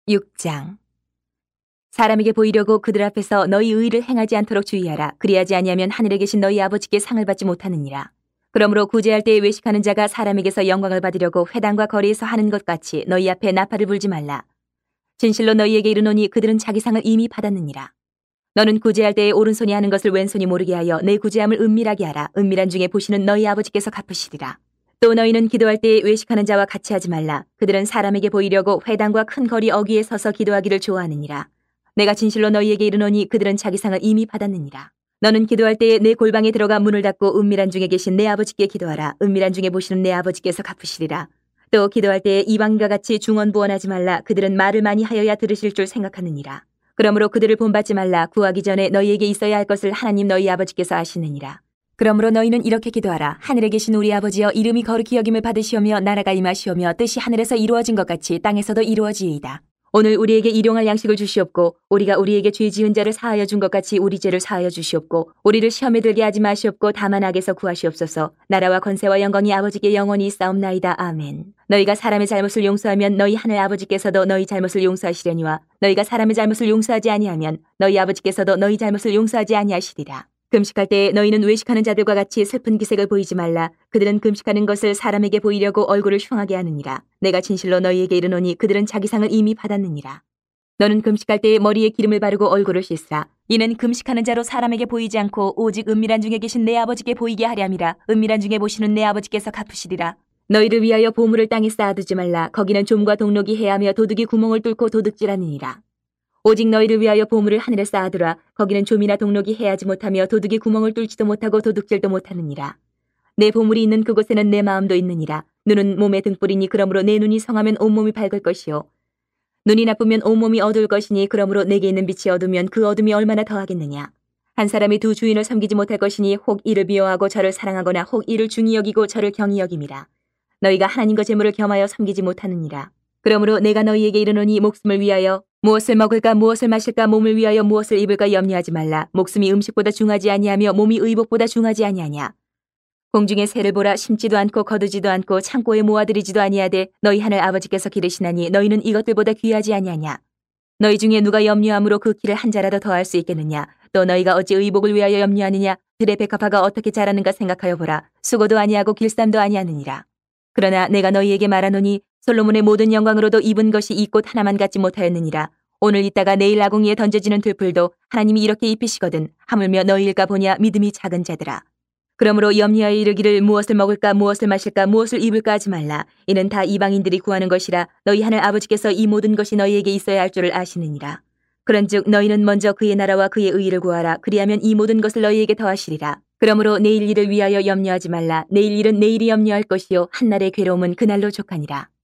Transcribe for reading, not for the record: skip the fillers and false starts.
6장. 사람에게 보이려고 그들 앞에서 너희 의를 행하지 않도록 주의하라. 그리하지 아니하면 하늘에 계신 너희 아버지께 상을 받지 못하느니라. 그러므로 구제할 때에 외식하는 자가 사람에게서 영광을 받으려고 회당과 거리에서 하는 것 같이 너희 앞에 나팔을 불지 말라. 진실로 너희에게 이르노니 그들은 자기 상을 이미 받았느니라. 너는 구제할 때에 오른손이 하는 것을 왼손이 모르게 하여 내 구제함을 은밀하게 하라. 은밀한 중에 보시는 너희 아버지께서 갚으시리라. 또 너희는 기도할 때에 외식하는 자와 같이 하지 말라. 그들은 사람에게 보이려고 회당과 큰 거리 어귀에 서서 기도하기를 좋아하느니라. 내가 진실로 너희에게 이르노니 그들은 자기 상을 이미 받았느니라. 너는 기도할 때에 내 골방에 들어가 문을 닫고 은밀한 중에 계신 내 아버지께 기도하라. 은밀한 중에 보시는 내 아버지께서 갚으시리라. 또 기도할 때에 이방인과 같이 중언부언하지 말라. 그들은 말을 많이 하여야 들으실 줄 생각하느니라. 그러므로 그들을 본받지 말라. 구하기 전에 너희에게 있어야 할 것을 하나님 너희 아버지께서 아시느니라. 그러므로 너희는 이렇게 기도하라. 하늘에 계신 우리 아버지여, 이름이 거룩히 여김을 받으시오며 나라가 임하시오며 뜻이 하늘에서 이루어진 것 같이 땅에서도 이루어지이다. 오늘 우리에게 일용할 양식을 주시옵고 우리가 우리에게 죄 지은 자를 사하여 준 것 같이 우리 죄를 사하여 주시옵고 우리를 시험에 들게 하지 마시옵고 다만 악에서 구하시옵소서. 나라와 권세와 영광이 아버지께 영원히 있사옵나이다. 아멘. 너희가 사람의 잘못을 용서하면 너희 하늘 아버지께서도 너희 잘못을 용서하시려니와 너희가 사람의 잘못을 용서하지 아니하면 너희 아버지께서도 너희 잘못을 용서하지 아니하시리라. 금식할 때에 너희는 외식하는 자들과 같이 슬픈 기색을 보이지 말라. 그들은 금식하는 것을 사람에게 보이려고 얼굴을 흉하게 하느니라. 내가 진실로 너희에게 이르노니 그들은 자기 상을 이미 받았느니라. 너는 금식할 때에 머리에 기름을 바르고 얼굴을 씻으라. 이는 금식하는 자로 사람에게 보이지 않고 오직 은밀한 중에 계신 내 아버지께 보이게 하렴이라. 은밀한 중에 보시는 내 아버지께서 갚으시리라. 너희를 위하여 보물을 땅에 쌓아두지 말라. 거기는 좀과 동록이 해하며 도둑이 구멍을 뚫고 도둑질하느니라. 오직 너희를 위하여 보물을 하늘에 쌓아두라. 거기는 좀이나 동록이 해하지 못하며 도둑이 구멍을 뚫지도 못하고 도둑질도 못하느니라. 내 보물이 있는 그곳에는 내 마음도 있느니라. 눈은 몸의 등불이니 그러므로 내 눈이 성하면 온몸이 밝을 것이요 눈이 나쁘면 온몸이 어두울 것이니 그러므로 내게 있는 빛이 어두면 그 어둠이 얼마나 더하겠느냐. 한 사람이 두 주인을 섬기지 못할 것이니 혹 이를 미워하고 저를 사랑하거나 혹 이를 중히 여기고 저를 경히 여김이라. 너희가 하나님과 재물을 겸하여 섬기지 못하느니라. 그러므로 내가 너희에게 이르노니 목숨을 위하여 무엇을 먹을까 무엇을 마실까 몸을 위하여 무엇을 입을까 염려하지 말라. 목숨이 음식보다 중하지 아니하며 몸이 의복보다 중하지 아니하냐. 공중의 새를 보라. 심지도 않고 거두지도 않고 창고에 모아들이지도 아니하되 너희 하늘 아버지께서 기르시나니 너희는 이것들보다 귀하지 아니하냐. 너희 중에 누가 염려함으로 그 키를 한 자라도 더할 수 있겠느냐. 또 너희가 어찌 의복을 위하여 염려하느냐. 들의 백합화가 어떻게 자라는가 생각하여 보라. 수고도 아니하고 길쌈도 아니하느니라. 그러나 내가 너희에게 말하노니 솔로몬의 모든 영광으로도 입은 것이 이 꽃 하나만 갖지 못하였느니라. 오늘 있다가 내일 아궁이에 던져지는 들풀도 하나님이 이렇게 입히시거든. 하물며 너희일까 보냐. 믿음이 작은 자들아. 그러므로 염려하여 이르기를 무엇을 먹을까 무엇을 마실까 무엇을 입을까 하지 말라. 이는 다 이방인들이 구하는 것이라. 너희 하늘 아버지께서 이 모든 것이 너희에게 있어야 할 줄을 아시느니라. 그런즉 너희는 먼저 그의 나라와 그의 의를 구하라. 그리하면 이 모든 것을 너희에게 더하시리라. 그러므로 내일 일을 위하여 염려하지 말라. 내일 일은 내일이 염려할 것이요 한날의 괴로움은 그날로 족하니라.